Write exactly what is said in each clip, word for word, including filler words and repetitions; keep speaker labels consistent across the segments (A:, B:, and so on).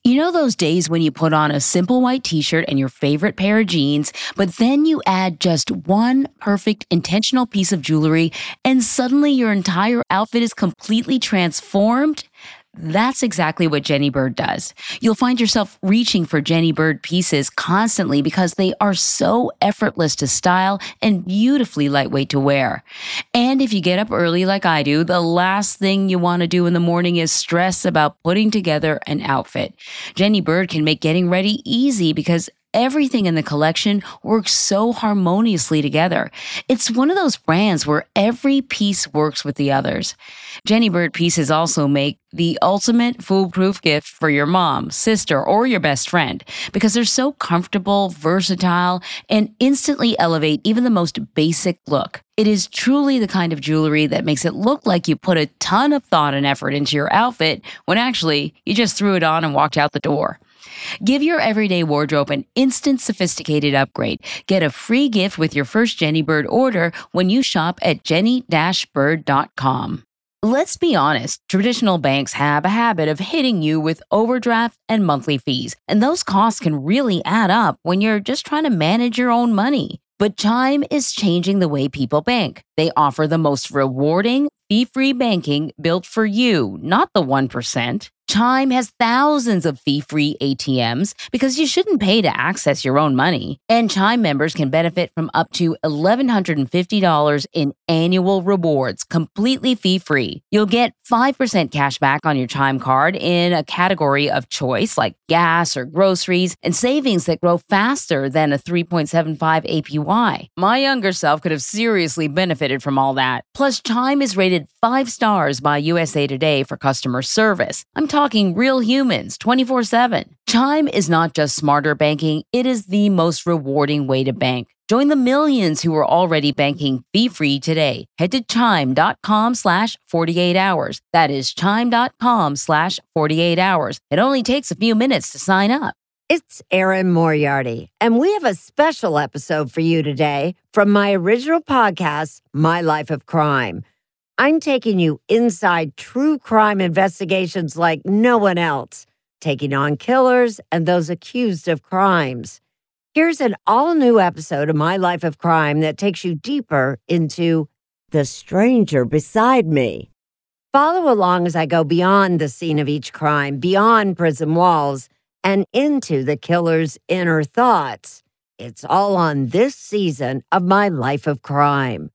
A: You know those days when you put on a simple white t-shirt and your favorite pair of jeans, but then you add just one perfect intentional piece of jewelry and suddenly your entire outfit is completely transformed? That's exactly what Jenny Bird does. You'll find yourself reaching for Jenny Bird pieces constantly because they are so effortless to style and beautifully lightweight to wear. And if you get up early like I do, the last thing you want to do in the morning is stress about putting together an outfit. Jenny Bird can make getting ready easy because everything in the collection works so harmoniously together. It's one of those brands where every piece works with the others. Jenny Bird pieces also make the ultimate foolproof gift for your mom, sister, or your best friend because they're so comfortable, versatile, and instantly elevate even the most basic look. It is truly the kind of jewelry that makes it look like you put a ton of thought and effort into your outfit when actually you just threw it on and walked out the door. Give your everyday wardrobe an instant sophisticated upgrade. Get a free gift with your first Jenny Bird order when you shop at jenny dash bird dot com. Let's be honest, traditional banks have a habit of hitting you with overdraft and monthly fees, and those costs can really add up when you're just trying to manage your own money. But Chime is changing the way people bank. They offer the most rewarding, fee-free banking built for you, not the one percent. Chime has thousands of fee-free A T Ms because you shouldn't pay to access your own money. And Chime members can benefit from up to one thousand one hundred fifty dollars in annual rewards, completely fee-free. You'll get five percent cash back on your Chime card in a category of choice like gas or groceries, and savings that grow faster than a three point seven five A P Y. My younger self could have seriously benefited from all that. Plus, Chime is rated five stars by U S A Today for customer service. I'm talking real humans twenty-four seven. Chime is not just smarter banking, it is the most rewarding way to bank. Join the millions who are already banking fee-free today. Head to chime.com slash 48 hours. That is chime.com slash 48 hours. It only takes a few minutes to sign up.
B: It's Erin Moriarty, and we have a special episode for you today from my original podcast, My Life of Crime. I'm taking you inside true crime investigations like no one else, taking on killers and those accused of crimes. Here's an all-new episode of My Life of Crime that takes you deeper into the stranger beside me. Follow along as I go beyond the scene of each crime, beyond prison walls, and into the killer's inner thoughts. It's all on this season of My Life of Crime.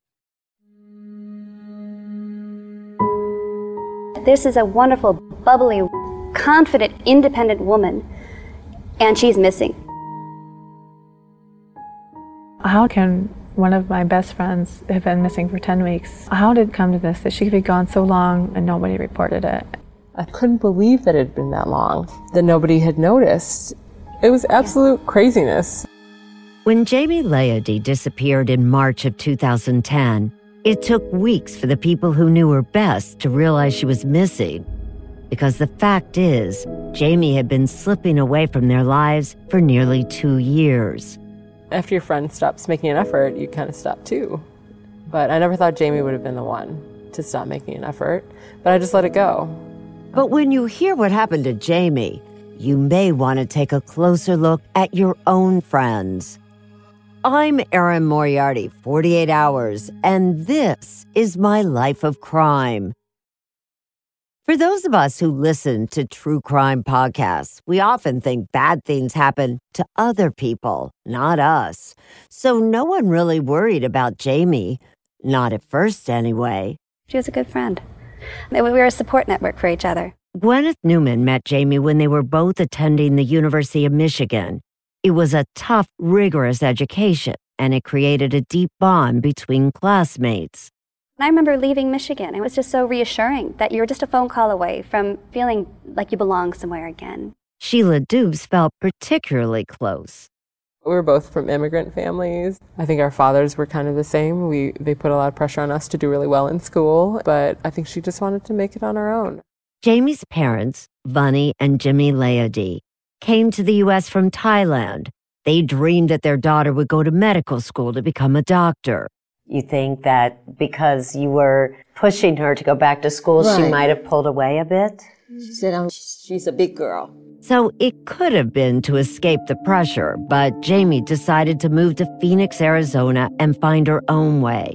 C: This is a wonderful, bubbly, confident, independent woman, and she's missing.
D: How can one of my best friends have been missing for ten weeks? How did it come to this, that she could be gone so long and nobody reported it?
E: I couldn't believe that it had been that long, that nobody had noticed. It was absolute craziness.
B: When Jamie Leody disappeared in March of two thousand ten, it took weeks for the people who knew her best to realize she was missing. Because the fact is, Jamie had been slipping away from their lives for nearly two years.
E: After your friend stops making an effort, you kind of stop too. But I never thought Jamie would have been the one to stop making an effort, but I just let it go.
B: But when you hear what happened to Jamie, you may want to take a closer look at your own friends. I'm Erin Moriarty, forty-eight hours, and this is My Life of Crime. For those of us who listen to true crime podcasts, we often think bad things happen to other people, not us. So no one really worried about Jamie. Not at first, anyway.
C: She was a good friend. We were a support network for each other.
B: Gwyneth Newman met Jamie when they were both attending the University of Michigan. It was a tough, rigorous education, and it created a deep bond between classmates.
C: I remember leaving Michigan. It was just so reassuring that you're just a phone call away from feeling like you belong somewhere again.
B: Sheila Dubes felt particularly close.
E: We were both from immigrant families. I think our fathers were kind of the same. We They put a lot of pressure on us to do really well in school, but I think she just wanted to make it on her own.
B: Jamie's parents, Bunny and Jimmy Leody, came to the U S from Thailand. They dreamed that their daughter would go to medical school to become a doctor.
F: You think that because you were pushing her to go back to school,
G: Right.
F: she might have pulled away a bit?
G: She said, oh, she's a big girl.
B: So it could have been to escape the pressure, but Jamie decided to move to Phoenix, Arizona and find her own way.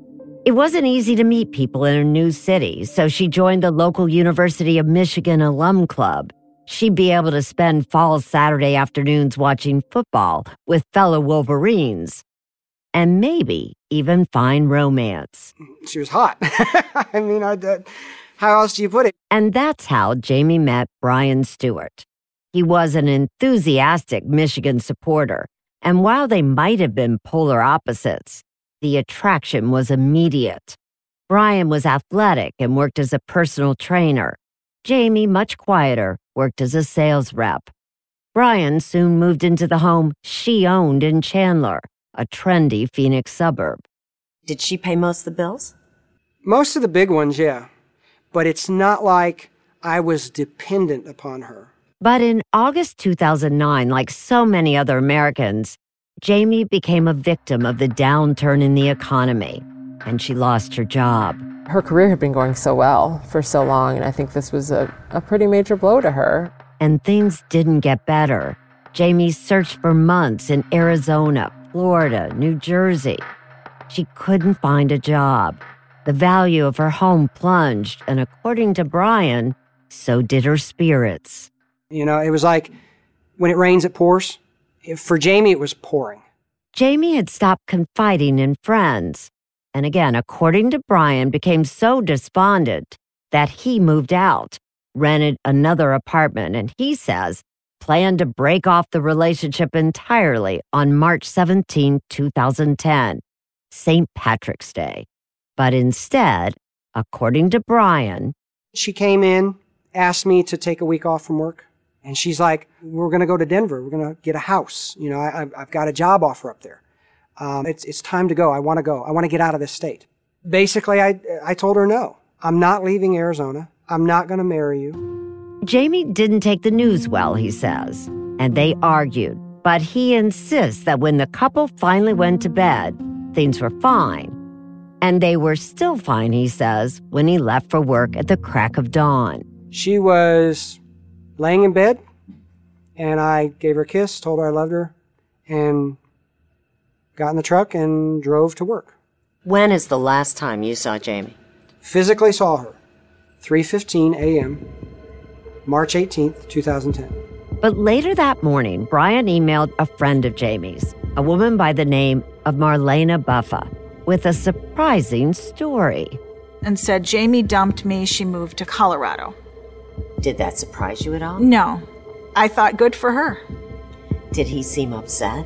B: It wasn't easy to meet people in a new city, so she joined the local University of Michigan alum club. She'd be able to spend fall Saturday afternoons watching football with fellow Wolverines, and maybe even find romance.
G: She was hot. I mean, I, uh, how else do you put it?
B: And that's how Jamie met Brian Stewart. He was an enthusiastic Michigan supporter, and while they might have been polar opposites, the attraction was immediate. Brian was athletic and worked as a personal trainer. Jamie, much quieter, worked as a sales rep. Brian soon moved into the home she owned in Chandler, a trendy Phoenix suburb.
F: Did she pay most of the bills?
G: Most of the big ones, yeah. But it's not like I was dependent upon her.
B: But in August two thousand nine, like so many other Americans, Jamie became a victim of the downturn in the economy, and she lost her job.
E: Her career had been going so well for so long, and I think this was a, a pretty major blow to her.
B: And things didn't get better. Jamie searched for months in Arizona, Florida, New Jersey. She couldn't find a job. The value of her home plunged, and according to Brian, so did her spirits.
G: You know, it was like when it rains, it pours. For Jamie, it was pouring.
B: Jamie had stopped confiding in friends, and again, according to Brian, became so despondent that he moved out, rented another apartment, and he says planned to break off the relationship entirely on March seventeenth, two thousand ten, Saint Patrick's Day. But instead, according to Brian,
G: she came in, asked me to take a week off from work. And she's like, we're going to go to Denver. We're going to get a house. You know, I, I've got a job offer up there. Um, it's it's time to go. I want to go. I want to get out of this state. Basically, I I told her no. I'm not leaving Arizona. I'm not going to marry you.
B: Jamie didn't take the news well, he says, and they argued. But he insists that when the couple finally went to bed, things were fine. And they were still fine, he says, when he left for work at the crack of dawn.
G: She was laying in bed, and I gave her a kiss, told her I loved her, and got in the truck and drove to work.
F: When is the last time you saw Jamie?
G: Physically saw her, three fifteen a.m., March eighteenth, two thousand ten.
B: But later that morning, Brian emailed a friend of Jamie's, a woman by the name of Marlena Buffa, with a surprising story.
H: And said, Jamie dumped me, she moved to Colorado.
F: Did that surprise you at all?
H: No. I thought good for her.
F: Did he seem upset?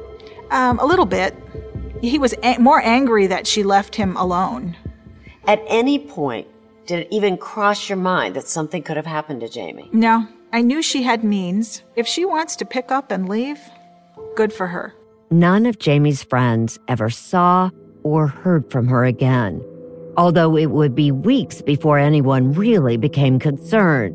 H: Um, a little bit. He was a- more angry that she left him alone.
F: At any point, did it even cross your mind that something could have happened to Jamie?
H: No. I knew she had means. If she wants to pick up and leave, good for her.
B: None of Jamie's friends ever saw or heard from her again, although it would be weeks before anyone really became concerned.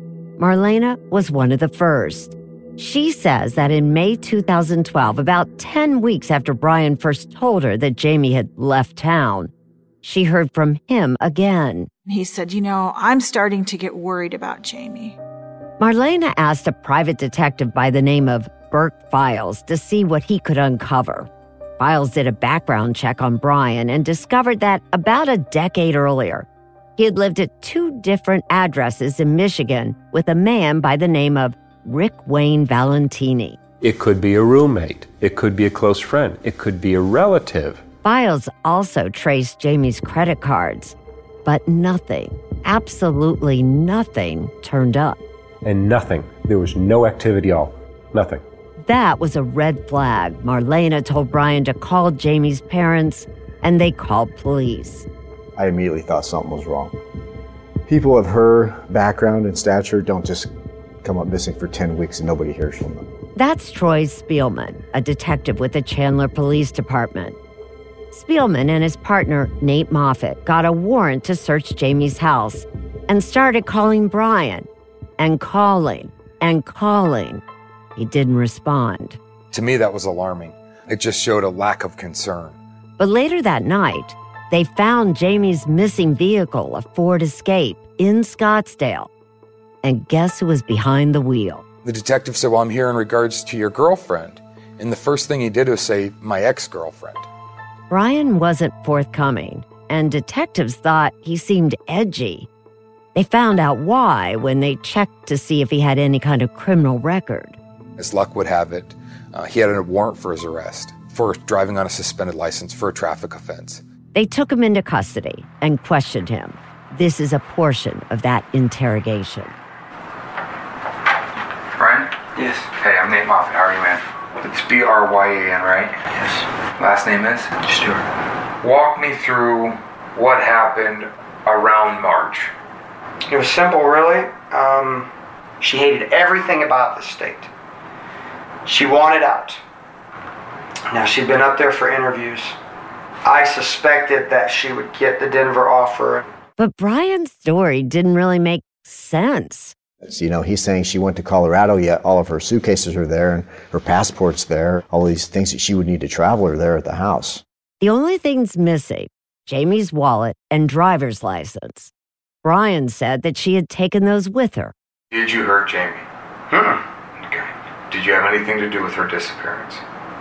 B: Marlena was one of the first. She says that in May two thousand twelve, about ten weeks after Brian first told her that Jamie had left town, she heard from him again.
H: He said, you know, I'm starting to get worried about Jamie.
B: Marlena asked a private detective by the name of Burke Files to see what he could uncover. Files did a background check on Brian and discovered that about a decade earlier, he had lived at two different addresses in Michigan with a man by the name of Rick Wayne Valentini.
I: It could be a roommate. It could be a close friend. It could be a relative.
B: Files also traced Jamie's credit cards, but nothing, absolutely nothing, turned up.
I: And nothing. There was no activity at all. Nothing.
B: That was a red flag. Marlena told Brian to call Jamie's parents, and they called police.
J: I immediately thought something was wrong. People of her background and stature don't just come up missing for ten weeks and nobody hears from them.
B: That's Troy Spielman, a detective with the Chandler Police Department. Spielman and his partner, Nate Moffat, got a warrant to search Jamie's house and started calling Brian, and calling, and calling. He didn't respond.
K: To me, that was alarming. It just showed a lack of concern.
B: But later that night, they found Jamie's missing vehicle, a Ford Escape, in Scottsdale. And guess who was behind the wheel?
K: The detective said, well, I'm here in regards to your girlfriend. And the first thing he did was say, my ex-girlfriend.
B: Brian wasn't forthcoming, and detectives thought he seemed edgy. They found out why when they checked to see if he had any kind of criminal record.
K: As luck would have it, uh, he had a warrant for his arrest, for driving on a suspended license for a traffic offense.
B: They took him into custody and questioned him. This is a portion of that interrogation.
L: Brian?
M: Yes.
L: Hey, I'm Nate Moffitt. How are you, man? It's B R Y A N, right?
M: Yes.
L: Last name is?
M: Stewart.
L: Walk me through what happened around March.
M: It was simple, really. Um, she hated everything about the state. She wanted out. Now, she'd been up there for interviews. I suspected that she would get the Denver offer.
B: But Brian's story didn't really make sense.
J: You know, he's saying she went to Colorado, yet all of her suitcases are there and her passport's there. All these things that she would need to travel are there at the house.
B: The only things missing, Jamie's wallet and driver's license. Brian said that she had taken those with her.
L: Did you hurt Jamie?
M: Hmm.
L: Okay. Did you have anything to do with her disappearance?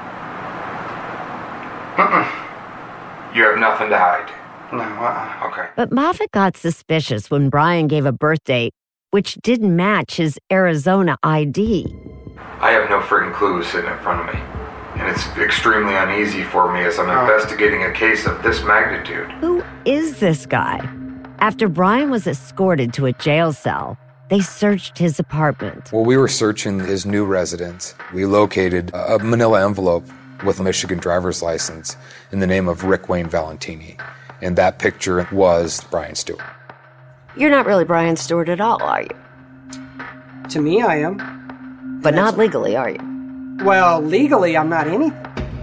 M: Mm-mm.
L: You have nothing to hide?
M: No, uh-uh.
L: Okay.
B: But Moffitt got suspicious when Brian gave a birth date which didn't match his Arizona I D.
L: I have no freaking clues sitting in front of me. And it's extremely uneasy for me as I'm oh. investigating a case of this magnitude.
B: Who is this guy? After Brian was escorted to a jail cell, they searched his apartment.
K: While we were searching his new residence, we located a manila envelope with a Michigan driver's license in the name of Rick Wayne Valentini. And that picture was Brian Stewart.
F: You're not really Brian Stewart at all, are you?
G: To me, I am.
F: But not legally, are you?
G: Well, legally, I'm not anything.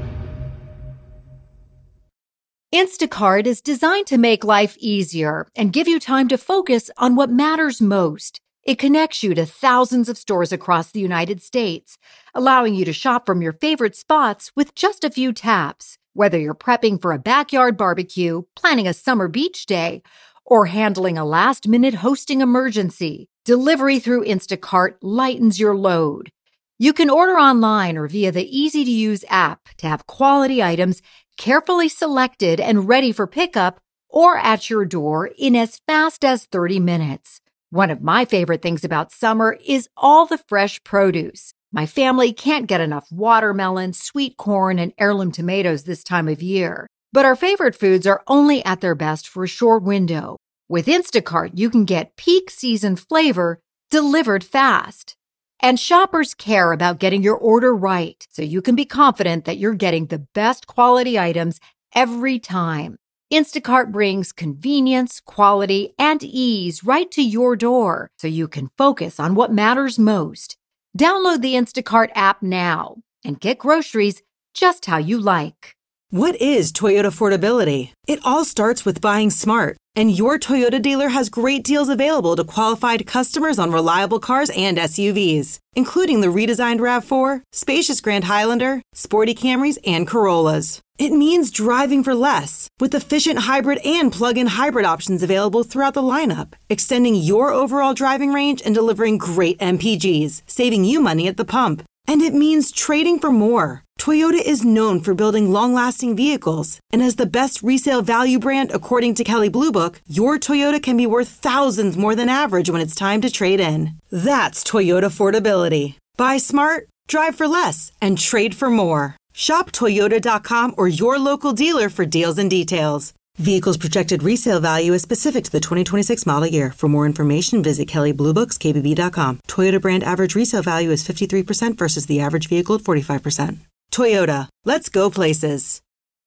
N: Instacart is designed to make life easier and give you time to focus on what matters most. It connects you to thousands of stores across the United States, allowing you to shop from your favorite spots with just a few taps. Whether you're prepping for a backyard barbecue, planning a summer beach day, or handling a last-minute hosting emergency, delivery through Instacart lightens your load. You can order online or via the easy-to-use app to have quality items carefully selected and ready for pickup or at your door in as fast as thirty minutes. One of my favorite things about summer is all the fresh produce. My family can't get enough watermelon, sweet corn, and heirloom tomatoes this time of year. But our favorite foods are only at their best for a short window. With Instacart, you can get peak season flavor delivered fast. And shoppers care about getting your order right, so you can be confident that you're getting the best quality items every time. Instacart brings convenience, quality, and ease right to your door, so you can focus on what matters most. Download the Instacart app now and get groceries just how you like.
O: What is Toyota affordability? It all starts with buying smart. And your Toyota dealer has great deals available to qualified customers on reliable cars and S U Vs, including the redesigned RAV four, spacious Grand Highlander, sporty Camrys, and Corollas. It means driving for less, with efficient hybrid and plug-in hybrid options available throughout the lineup, extending your overall driving range and delivering great M P Gs, saving you money at the pump. And it means trading for more. Toyota is known for building long-lasting vehicles, and as the best resale value brand according to Kelley Blue Book, your Toyota can be worth thousands more than average when it's time to trade in. That's Toyota affordability. Buy smart, drive for less, and trade for more. Shop Toyota dot com or your local dealer for deals and details. Vehicles projected resale value is specific to the twenty twenty-six model year. For more information, visit Kelley Blue Books K B B dot com. Toyota brand average resale value is fifty-three percent versus the average vehicle at forty-five percent. Toyota, let's go places.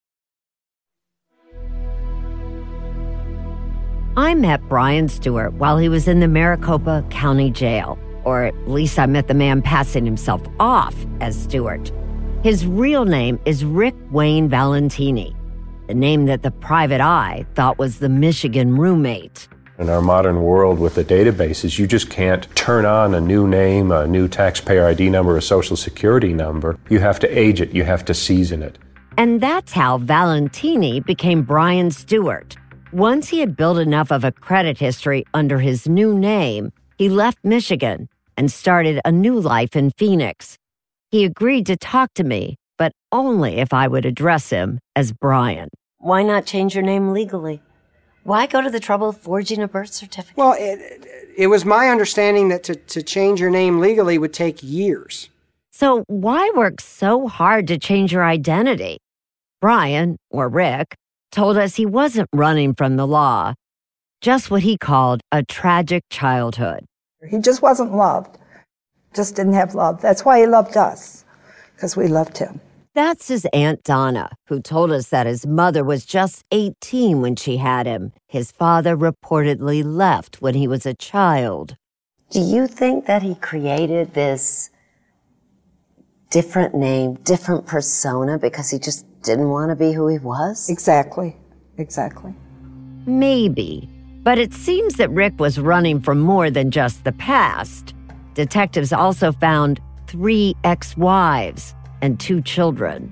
B: I met Brian Stewart while he was in the Maricopa County Jail, or at least I met the man passing himself off as Stewart. His real name is Rick Wayne Valentini, the name that the private eye thought was the Michigan roommate.
I: In our modern world with the databases, you just can't turn on a new name, a new taxpayer I D number, a social security number. You have to age it. You have to season it.
B: And that's how Valentini became Brian Stewart. Once he had built enough of a credit history under his new name, he left Michigan and started a new life in Phoenix. He agreed to talk to me, but only if I would address him as Brian.
F: Why not change your name legally? Why go to the trouble of forging a birth certificate?
G: Well, it, it was my understanding that to, to change your name legally would take years.
B: So why work so hard to change your identity? Brian, or Rick, told us he wasn't running from the law, just what he called a tragic childhood.
P: He just wasn't loved, just didn't have love. That's why he loved us, because we loved him.
B: That's his Aunt Donna, who told us that his mother was just eighteen when she had him. His father reportedly left when he was a child.
F: Do you think that he created this different name, different persona, because he just didn't want to be who he was?
P: Exactly, exactly.
B: Maybe, but it seems that Rick was running from more than just the past. Detectives also found three ex-wives and two children.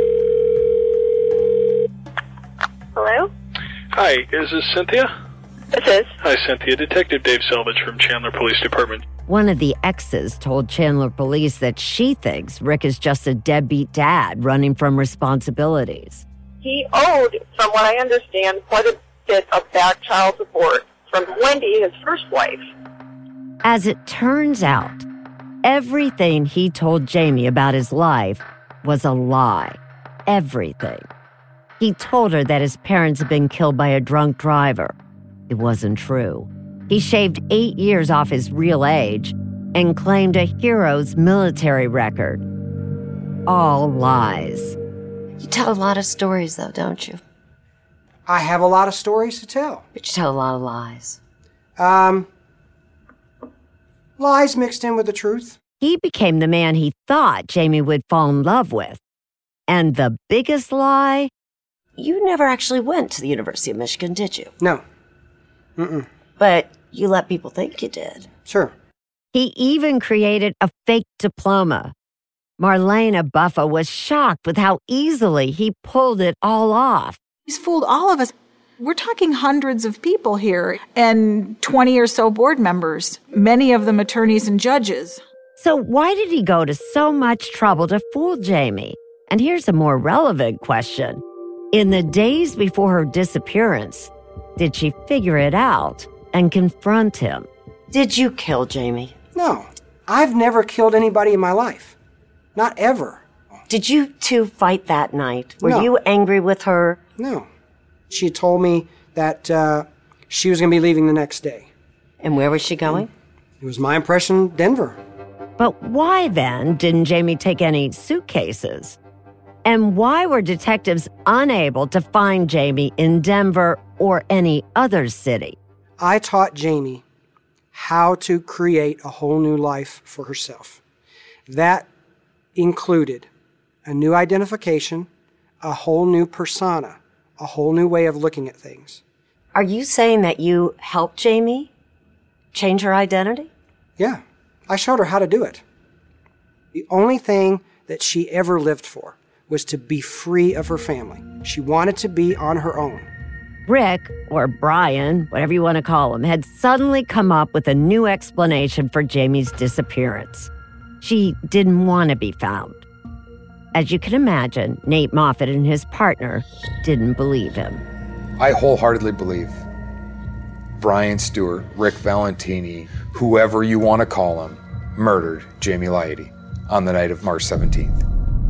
Q: Hello?
R: Hi, is this Cynthia?
Q: This is.
R: Hi, Cynthia. Detective Dave Selvage from Chandler Police Department.
B: One of the exes told Chandler Police that she thinks Rick is just a deadbeat dad running from responsibilities.
Q: He owed, from what I understand, quite a bit of back child support from Wendy, his first wife.
B: As it turns out, everything he told Jamie about his life was a lie. Everything. He told her that his parents had been killed by a drunk driver. It wasn't true. He shaved eight years off his real age and claimed a hero's military record. All lies.
F: You tell a lot of stories, though, don't you?
G: I have a lot of stories to tell.
F: But you tell a lot of lies.
G: Um, lies mixed in with the truth.
B: He became the man he thought Jamie would fall in love with. And the biggest lie?
F: You never actually went to the University of Michigan, did you?
G: No. Mm-mm.
F: But you let people think you did.
G: Sure.
B: He even created a fake diploma. Marlena Buffa was shocked with how easily he pulled it all off.
H: He's fooled all of us. We're talking hundreds of people here and twenty or so board members, many of them attorneys and judges.
B: So why did he go to so much trouble to fool Jamie? And here's a more relevant question. In the days before her disappearance, did she figure it out and confront him?
F: Did you kill Jamie?
G: No. I've never killed anybody in my life. Not ever.
F: Did you two fight that night? Were
G: No.
F: you angry with her?
G: No. She had told me that uh, she was going to be leaving the next day.
F: And where was she going?
G: It was my impression, Denver.
B: But why then didn't Jamie take any suitcases? And why were detectives unable to find Jamie in Denver or any other city?
G: I taught Jamie how to create a whole new life for herself. That included a new identification, a whole new persona, a whole new way of looking at things.
F: Are you saying that you helped Jamie change her identity?
G: Yeah, I showed her how to do it. The only thing that she ever lived for was to be free of her family. She wanted to be on her own.
B: Rick, or Brian, whatever you want to call him, had suddenly come up with a new explanation for Jamie's disappearance. She didn't want to be found. As you can imagine, Nate Moffat and his partner didn't believe him.
K: I wholeheartedly believe Brian Stewart, Rick Valentini, whoever you want to call him, murdered Jamie Liety on the night of March seventeenth.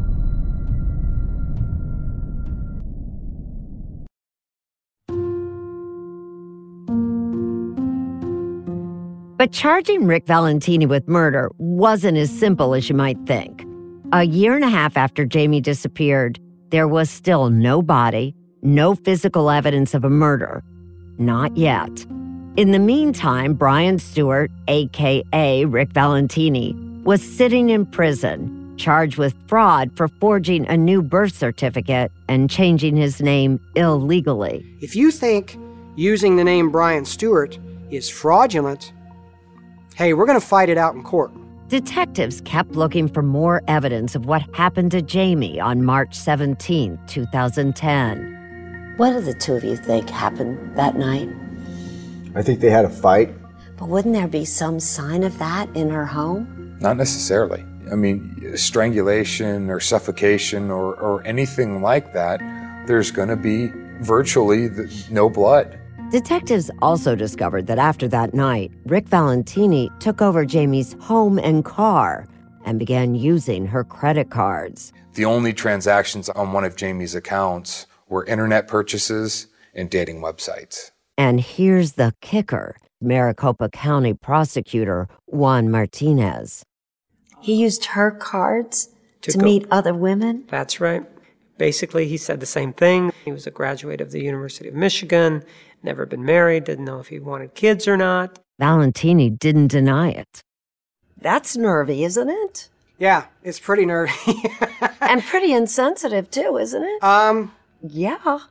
B: But charging Rick Valentini with murder wasn't as simple as you might think. A year and a half after Jamie disappeared, there was still no body, no physical evidence of a murder. Not yet. In the meantime, Brian Stewart, a k a. Rick Valentini, was sitting in prison, charged with fraud for forging a new birth certificate and changing his name illegally.
G: If you think using the name Brian Stewart is fraudulent, hey, we're going to fight it out in court.
B: Detectives kept looking for more evidence of what happened to Jamie on March seventeenth, two thousand ten.
F: What do the two of you think happened that night?
J: I think they had a fight.
F: But wouldn't there be some sign of that in her home?
K: Not necessarily. I mean, strangulation or suffocation or, or anything like that, there's going to be virtually the, no blood.
B: Detectives also discovered that after that night, Rick Valentini took over Jamie's home and car and began using her credit cards.
K: The only transactions on one of Jamie's accounts were internet purchases and dating websites.
B: And here's the kicker. Maricopa County prosecutor Juan Martinez.
F: He used her cards to, to
S: go-
F: meet other women?
S: That's right. Basically, he said the same thing. He was a graduate of the University of Michigan, never been married, didn't know if he wanted kids or not.
B: Valentini didn't deny it.
F: That's nervy, isn't it?
G: Yeah, it's pretty nervy.
F: And pretty insensitive, too, isn't it?
G: Um,
F: yeah.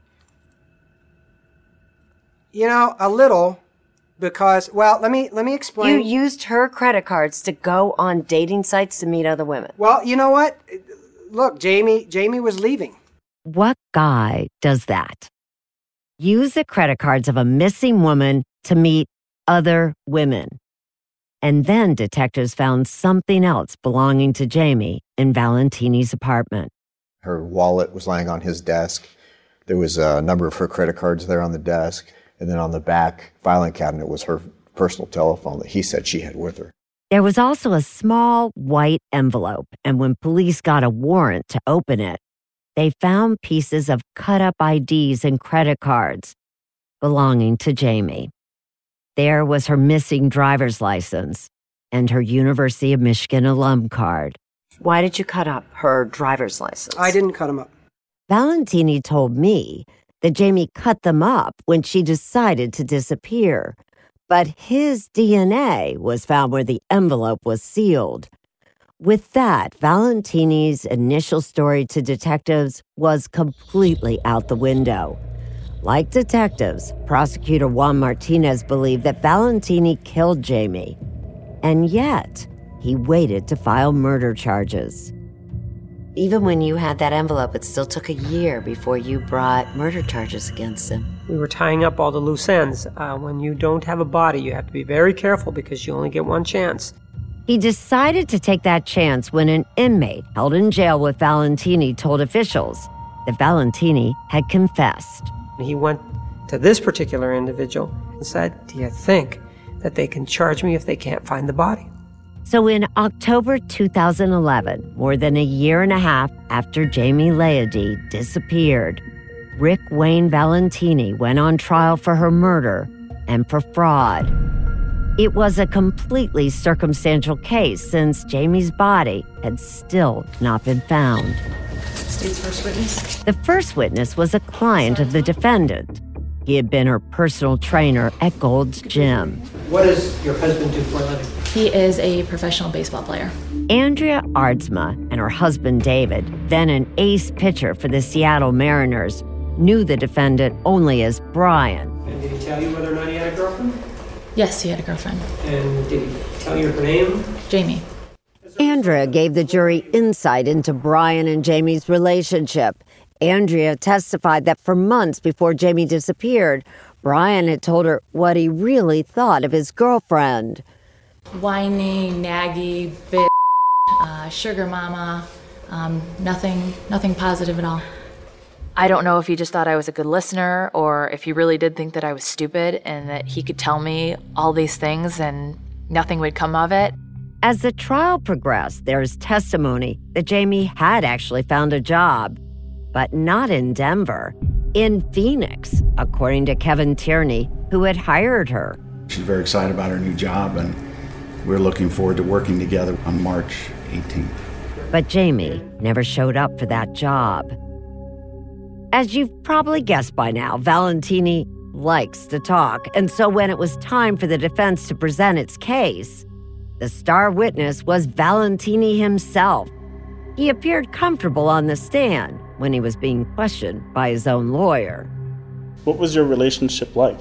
G: You know, a little, because, well, let me let me explain.
F: You used her credit cards to go on dating sites to meet other women.
G: Well, you know what? Look, Jamie, Jamie was leaving.
B: What guy does that? Use the credit cards of a missing woman to meet other women. And then detectives found something else belonging to Jamie in Valentini's apartment.
J: Her wallet was lying on his desk. There was a number of her credit cards there on the desk. And then on the back filing cabinet was her personal telephone that he said she had with her.
B: There was also a small white envelope, and when police got a warrant to open it, they found pieces of cut-up I Ds and credit cards belonging to Jamie. There was her missing driver's license and her University of Michigan alum card.
F: Why did you cut up her driver's license?
G: I didn't cut them up.
B: Valentini told me that Jamie cut them up when she decided to disappear. But his D N A was found where the envelope was sealed. With that, Valentini's initial story to detectives was completely out the window. Like detectives, prosecutor Juan Martinez believed that Valentini killed Jamie. And yet, he waited to file murder charges.
F: Even when you had that envelope, it still took a year before you brought murder charges against him.
S: We were tying up all the loose ends. Uh, when you don't have a body, you have to be very careful because you only get one chance.
B: He decided to take that chance when an inmate held in jail with Valentini told officials that Valentini had confessed.
S: He went to this particular individual and said, "Do you think that they can charge me if they can't find the body?"
B: So in October two thousand eleven, more than a year and a half after Jamie Leody disappeared, Rick Wayne Valentini went on trial for her murder and for fraud. It was a completely circumstantial case since Jamie's body had still not been found.
T: State's first witness.
B: The first witness was a client of the defendant. He had been her personal trainer at Gold's Gym.
S: What does your husband do for a living?
T: He is a professional baseball player.
B: Andrea Aardsma and her husband David, then an ace pitcher for the Seattle Mariners, knew the defendant only as Brian.
S: And did he tell you whether or not he had a girlfriend?
T: Yes, he had a girlfriend.
S: And did he tell you her name?
T: Jamie.
B: Andrea gave the jury insight into Brian and Jamie's relationship. Andrea testified that for months before Jamie disappeared, Brian had told her what he really thought of his girlfriend.
T: Whiny, naggy, bitch, uh, sugar mama, um, nothing, nothing positive at all.
U: I don't know if he just thought I was a good listener or if he really did think that I was stupid and that he could tell me all these things and nothing would come of it.
B: As the trial progressed, there is testimony that Jamie had actually found a job, but not in Denver, in Phoenix, according to Kevin Tierney, who had hired her.
V: She's very excited about her new job, and we're looking forward to working together on March eighteenth.
B: But Jamie never showed up for that job. As you've probably guessed by now, Valentini likes to talk, and so when it was time for the defense to present its case, the star witness was Valentini himself. He appeared comfortable on the stand when he was being questioned by his own lawyer.
W: What was your relationship like?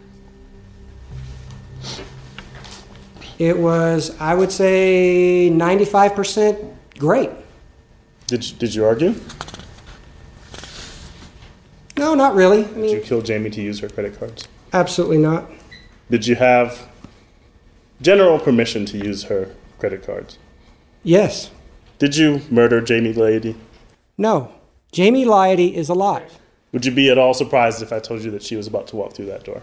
G: It was, I would say, ninety-five percent great.
W: Did you, did you argue?
G: No, not really. I mean,
W: did you kill Jamie to use her credit cards?
G: Absolutely not.
W: Did you have General permission to use her credit cards.
G: Yes.
W: Did you murder Jamie Laity?
G: No. Jamie Laity is alive.
W: Would you be at all surprised if I told you that she was about to walk through that door?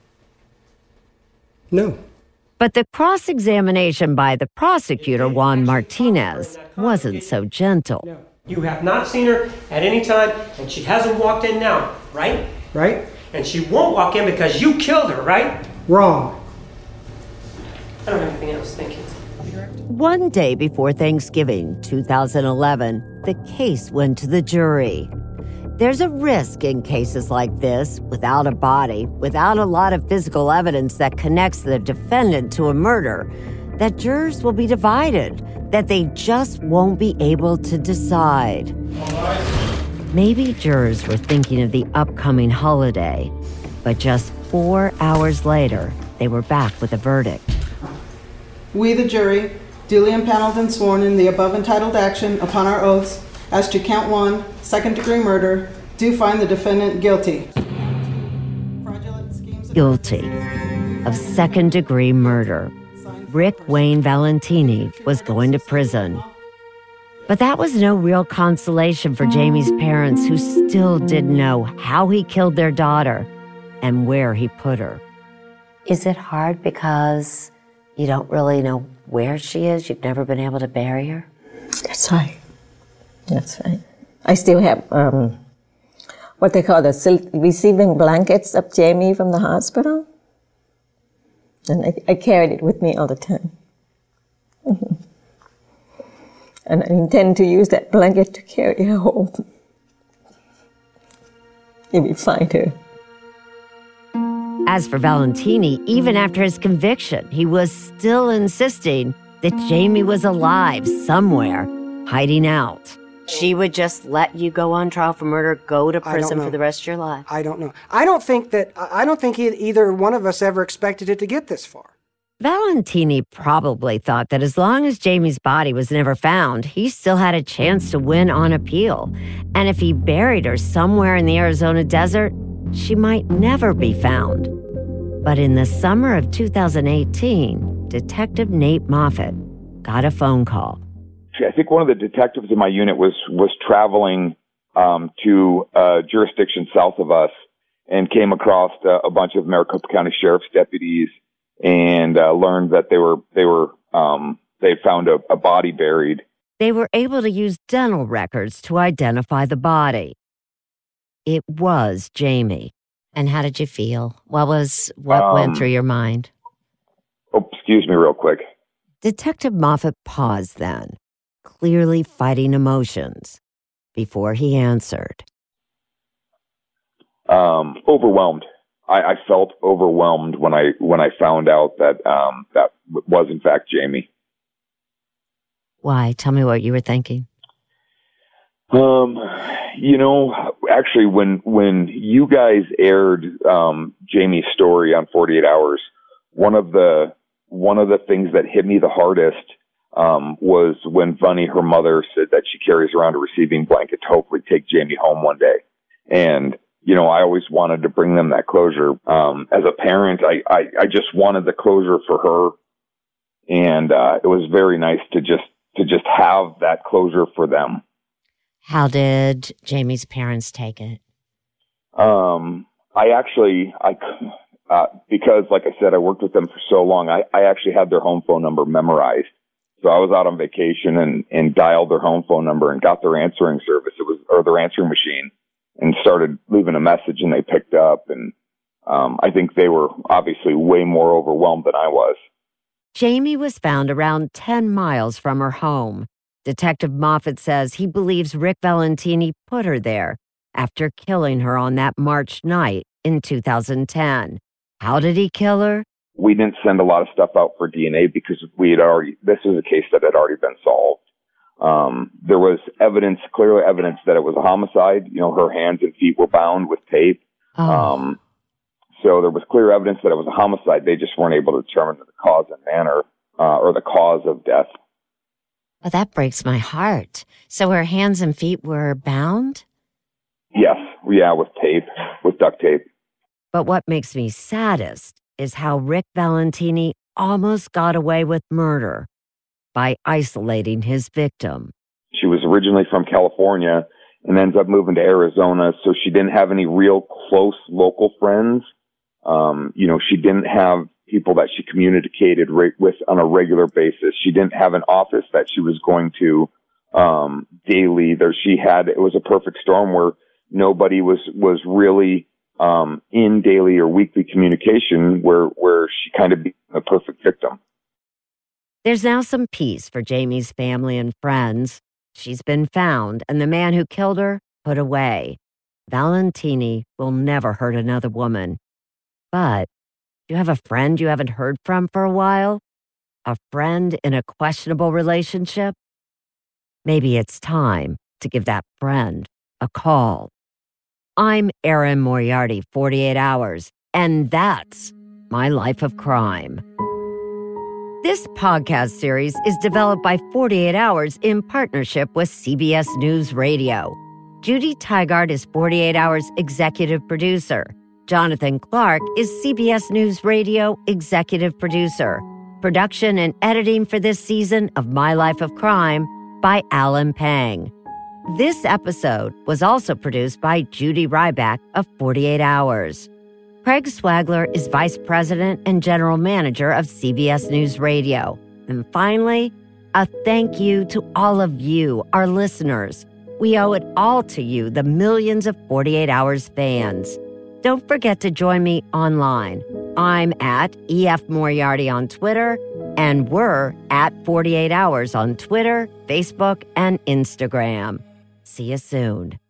G: No.
B: But the cross-examination by the prosecutor, Juan Martinez, wasn't so gentle.
S: You have not seen her at any time, and she hasn't walked in now, right?
G: Right?
S: And she won't walk in because you killed her, right?
G: Wrong.
S: I don't have anything else. Thank you.
B: One day before Thanksgiving, two thousand eleven, the case went to the jury. There's a risk in cases like this, without a body, without a lot of physical evidence that connects the defendant to a murder, that jurors will be divided, that they just won't be able to decide. Maybe jurors were thinking of the upcoming holiday, but just four hours later, they were back with a verdict.
A: We, the jury, duly impaneled and sworn in the above entitled action upon our oaths, as to count one, second-degree murder, do find the defendant guilty.
B: Guilty of second-degree murder. Rick Wayne Valentini was going to prison. But that was no real consolation for Jamie's parents, who still didn't know how he killed their daughter and where he put her.
F: Is it hard because you don't really know where she is? You've never been able to bury her?
C: That's right. That's right. I still have um, what they call the sil- receiving blankets of Jamie from the hospital. And I, I carried it with me all the time. Mm-hmm. And I intend to use that blanket to carry her home if we find her.
B: As for Valentini, even after his conviction, he was still insisting that Jamie was alive somewhere, hiding out.
F: She would just let you go on trial for murder, go to prison for the rest of your life.
G: I don't know. I don't think that, I don't think either one of us ever expected it to get this far.
B: Valentini probably thought that as long as Jamie's body was never found, he still had a chance to win on appeal. And if he buried her somewhere in the Arizona desert, she might never be found. But in the summer of two thousand eighteen, Detective Nate Moffat got a phone call.
D: I think one of the detectives in my unit was was traveling um, to a jurisdiction south of us and came across a, a bunch of Maricopa County Sheriff's deputies and uh, learned that they were they were um, they found a, a body buried.
B: They were able to use dental records to identify the body. It was Jamie.
F: And how did you feel? What was what
D: um,
F: went through your mind?
D: Oh, excuse me, real quick.
B: Detective Moffat paused then, clearly fighting emotions, before he answered.
D: Um, overwhelmed. I, I felt overwhelmed when I when I found out that um, that was in fact Jamie.
B: Why? Tell me what you were thinking.
D: Um, you know, actually, when when you guys aired um, Jamie's story on forty-eight hours, one of the one of the things that hit me the hardest um, was when Bunny, her mother, said that she carries around a receiving blanket to hopefully take Jamie home one day. And you know, I always wanted to bring them that closure. Um, as a parent, I, I I just wanted the closure for her, and uh, it was very nice to just to just have that closure for them.
F: How did Jamie's parents take it?
D: Um, I actually, I, uh, because like I said, I worked with them for so long, I, I actually had their home phone number memorized. So I was out on vacation and, and dialed their home phone number and got their answering service. It was, or their answering machine, and started leaving a message, and they picked up. And, um, I think they were obviously way more overwhelmed than I was.
B: Jamie was found around ten miles from her home. Detective Moffat says he believes Rick Valentini put her there after killing her on that March night in two thousand ten. How did he kill her?
D: We didn't send a lot of stuff out for D N A because we had already, this was a case that had already been solved. Um, there was evidence, clearly evidence that it was a homicide. You know, her hands and feet were bound with tape.
B: Oh.
D: Um, so there was clear evidence that it was a homicide. They just weren't able to determine the cause and manner, uh, or the cause of death.
F: Well, that breaks my heart. So her hands and feet were bound?
D: Yes. Yeah, with tape, with duct tape.
B: But what makes me saddest is how Rick Valentini almost got away with murder by isolating his victim.
D: She was originally from California and ends up moving to Arizona, so she didn't have any real close local friends. Um, you know, she didn't have people that she communicated re- with on a regular basis. She didn't have an office that she was going to um, daily. There, she had, it was a perfect storm where nobody was, was really um, in daily or weekly communication, where, where she kind of became a perfect victim.
B: There's now some peace for Jamie's family and friends. She's been found, and the man who killed her put away. Valentini will never hurt another woman. But you have a friend you haven't heard from for a while? A friend in a questionable relationship? Maybe it's time to give that friend a call. I'm Erin Moriarty, forty-eight hours, and that's My Life of Crime. This podcast series is developed by forty-eight hours in partnership with C B S News Radio. Judy Tygard is forty-eight hours executive producer. Jonathan Clark is C B S News Radio executive producer. Production and editing for this season of My Life of Crime by Alan Pang. This episode was also produced by Judy Ryback of forty-eight hours. Craig Swagler is Vice President and General Manager of C B S News Radio. And finally, a thank you to all of you, our listeners. We owe it all to you, the millions of forty-eight hours fans. Don't forget to join me online. I'm at E F Moriarty on Twitter, and we're at forty-eight hours on Twitter, Facebook, and Instagram. See you soon.